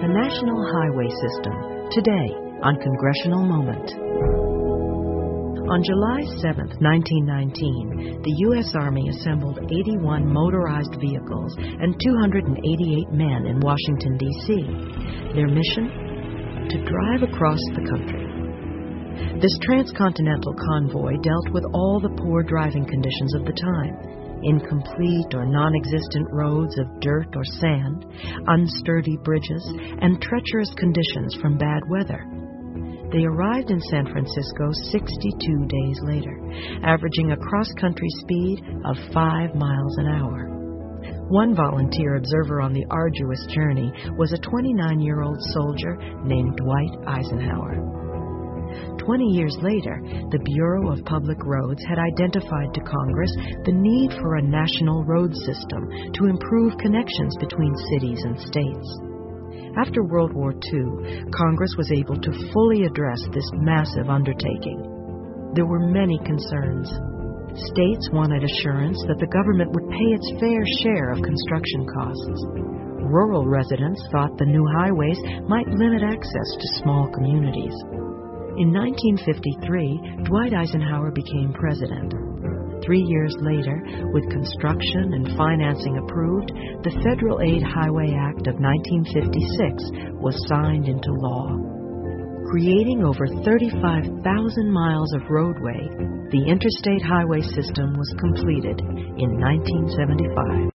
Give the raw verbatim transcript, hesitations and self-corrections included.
The National Highway System, today on Congressional Moment. On July seventh, nineteen nineteen, the U S Army assembled eighty-one motorized vehicles and two hundred eighty-eight men in Washington, D C Their mission? To drive across the country. This transcontinental convoy dealt with all the poor driving conditions of the time. Incomplete or non-existent roads of dirt or sand, unsturdy bridges, and treacherous conditions from bad weather. They arrived in San Francisco sixty-two days later, averaging a cross-country speed of five miles an hour. One volunteer observer on the arduous journey was a twenty-nine-year-old soldier named Dwight Eisenhower. Twenty years later, the Bureau of Public Roads had identified to Congress the need for a national road system to improve connections between cities and states. After World War Two, Congress was able to fully address this massive undertaking. There were many concerns. States wanted assurance that the government would pay its fair share of construction costs. Rural residents thought the new highways might limit access to small communities. In nineteen fifty-three, Dwight Eisenhower became president. Three years later, with construction and financing approved, the Federal Aid Highway Act of nineteen fifty-six was signed into law. Creating over thirty-five thousand miles of roadway, the interstate highway system was completed in nineteen seventy-five.